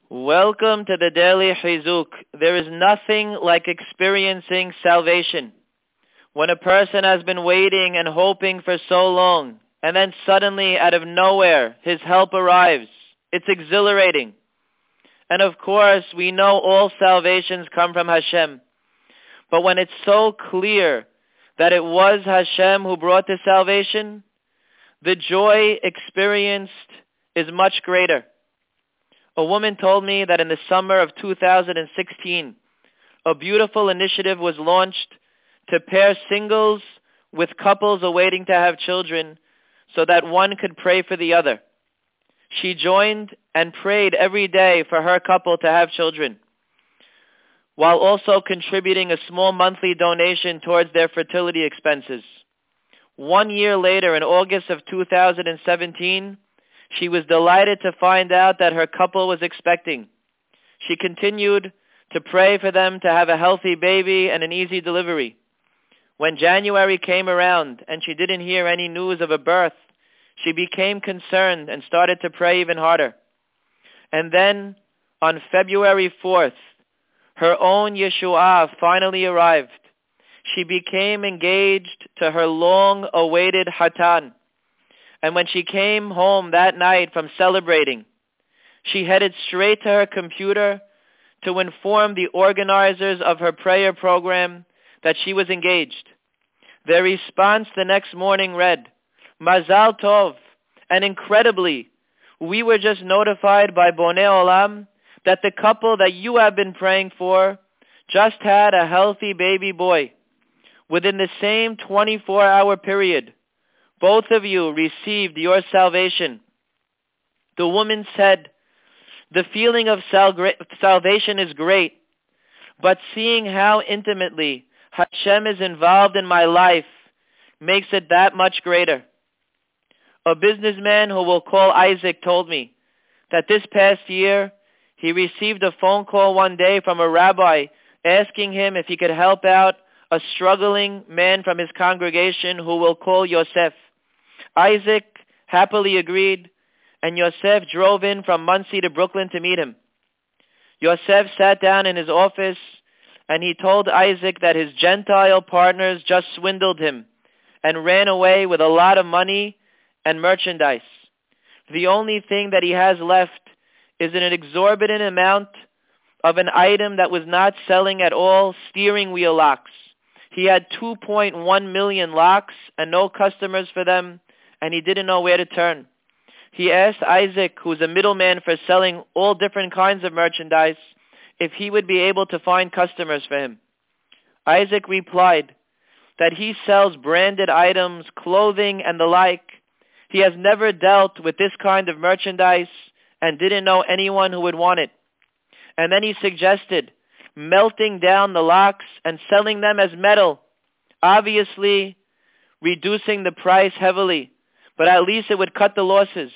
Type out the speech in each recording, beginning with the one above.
Welcome to the Daily Chizuk. There is nothing like experiencing salvation. When a person has been waiting and hoping for so long, and then suddenly, out of nowhere, his help arrives. It's exhilarating. And of course, we know all salvations come from Hashem. But when it's so clear that it was Hashem who brought the salvation, the joy experienced is much greater. A woman told me that in the summer of 2016, a beautiful initiative was launched to pair singles with couples awaiting to have children so that one could pray for the other. She joined and prayed every day for her couple to have children, while also contributing a small monthly donation towards their fertility expenses. 1 year later, in August of 2017, she was delighted to find out that her couple was expecting. She continued to pray for them to have a healthy baby and an easy delivery. When January came around and she didn't hear any news of a birth, she became concerned and started to pray even harder. And then, on February 4th, her own Yeshua finally arrived. She became engaged to her long-awaited Hatan. And when she came home that night from celebrating, she headed straight to her computer to inform the organizers of her prayer program that she was engaged. Their response the next morning read, Mazal Tov, and incredibly, we were just notified by Bonei Olam that the couple that you have been praying for just had a healthy baby boy. Within the same 24-hour period, both of you received your salvation. The woman said, the feeling of salvation is great, but seeing how intimately Hashem is involved in my life makes it that much greater. A businessman who we'll call Isaac told me that this past year he received a phone call one day from a rabbi asking him if he could help out a struggling man from his congregation who we'll call Yosef. Isaac happily agreed, and Yosef drove in from Monsey to Brooklyn to meet him. Yosef sat down in his office, and he told Isaac that his Gentile partners just swindled him and ran away with a lot of money and merchandise. The only thing that he has left is an exorbitant amount of an item that was not selling at all, steering wheel locks. He had 2.1 million locks and no customers for them, and he didn't know where to turn. He asked Isaac, who's a middleman for selling all different kinds of merchandise, if he would be able to find customers for him. Isaac replied that he sells branded items, clothing, and the like. He has never dealt with this kind of merchandise and didn't know anyone who would want it. And then he suggested melting down the locks and selling them as metal, obviously reducing the price heavily, but at least it would cut the losses.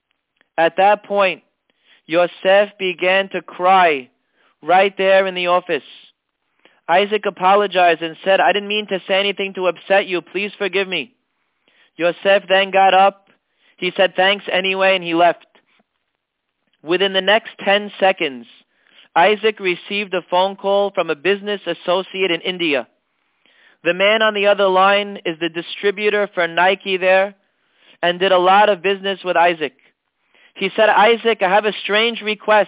At that point, Yosef began to cry right there in the office. Isaac apologized and said, I didn't mean to say anything to upset you. Please forgive me. Yosef then got up. He said thanks anyway, and he left. Within the next 10 seconds, Isaac received a phone call from a business associate in India. The man on the other line is the distributor for Nike there and did a lot of business with Isaac. He said, Isaac, I have a strange request.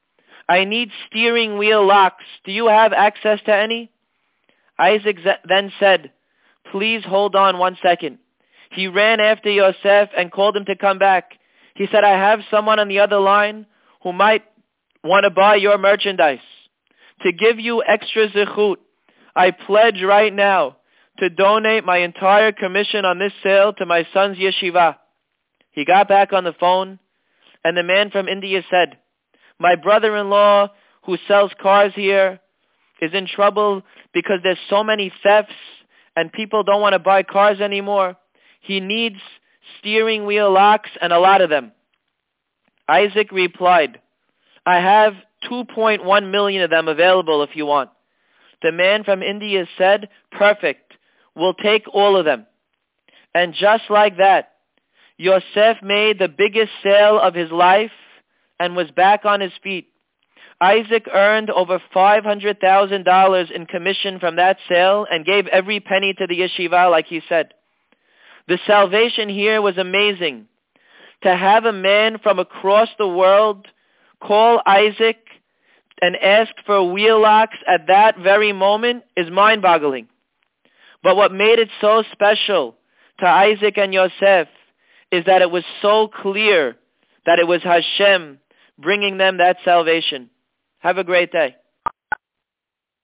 I need steering wheel locks. Do you have access to any? Isaac then said, please hold on 1 second. He ran after Yosef and called him to come back. He said, I have someone on the other line who might want to buy your merchandise. To give you extra zechut, I pledge right now to donate my entire commission on this sale to my son's yeshiva. He got back on the phone, and the man from India said, my brother-in-law who sells cars here is in trouble because there's so many thefts and people don't want to buy cars anymore. He needs steering wheel locks and a lot of them. Isaac replied, I have 2.1 million of them available if you want. The man from India said, perfect, we'll take all of them. And just like that, Yosef made the biggest sale of his life and was back on his feet. Isaac earned over $500,000 in commission from that sale and gave every penny to the yeshiva, like he said. The salvation here was amazing. To have a man from across the world call Isaac and ask for wheel locks at that very moment is mind-boggling. But what made it so special to Isaac and Yosef is that it was so clear that it was Hashem bringing them that salvation. Have a great day.